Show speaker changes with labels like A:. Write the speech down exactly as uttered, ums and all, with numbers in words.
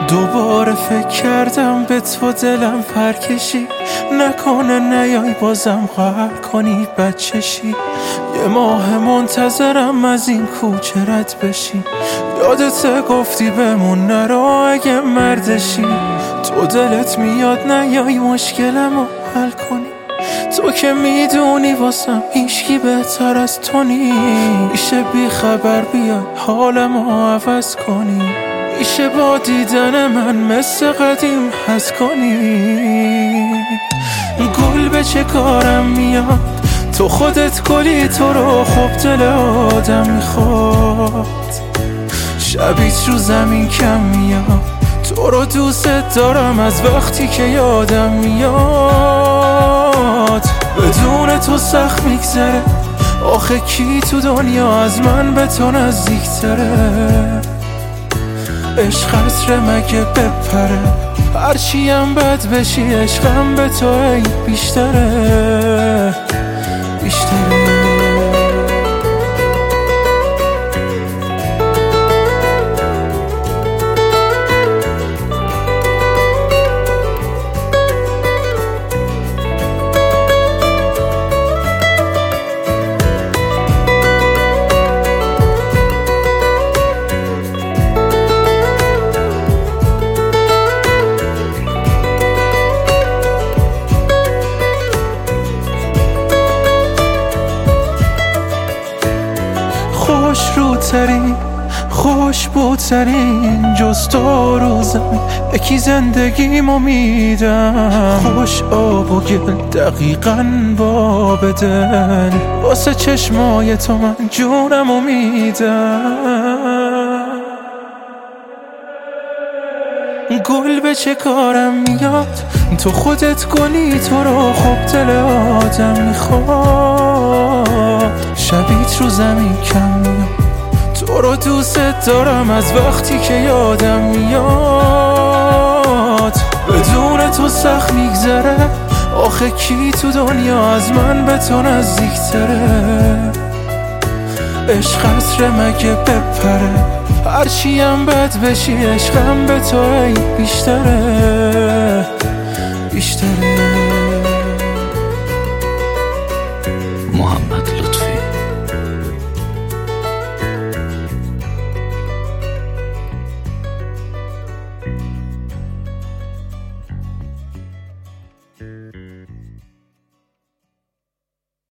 A: دوباره فکر کردم به تو دلم پرکشی، نکنه نیای بازم قهر کنی بچشی. یه ماه منتظرم از این کوچه رد بشی، یادت گفتی بمون نرو اگه مردشی. تو دلت میاد نیای مشکلمو حل کنی، تو که میدونی واسم هیچکی بهتر از تو نی. میشه بی خبر بیای حالمو عوض کنی، میشه با دیدن من مثل قدیم حس کنی. گل به چه کارم میاد، تو خودت گلی، تو رو خوب دل آدم میخواد. شبیت رو زمین کم میاد، تو رو دوست دارم از وقتی که یادم میاد. بدون تو سخت میگذره، آخه کی تو دنیا از من به تو نزدیکتره. عشق عطره مگه بپره، هرچیم بد بشی عشقم به تو ای بیشتره بیشتره. خوش روترین خوش بودترین جز تو رو زمین، یکی زندگیمو میدم. خوش آب و گل دقیقاً با بدن، واسه چشمای تو من جونمو میدم. گل به چه کارم میاد، تو خودت گلی، تو رو خوب دل آدم میخواد. شبیت رو زمین کم میاد، تو رو دوست دارم از وقتی که یادم میاد. بدون تو سخت میگذره، آخه کی تو دنیا از من به تو نزدیکتره. عشق عطره مگه بپره، هرچیم بد بشی عشقم به تو ای بیشتره بیشتره.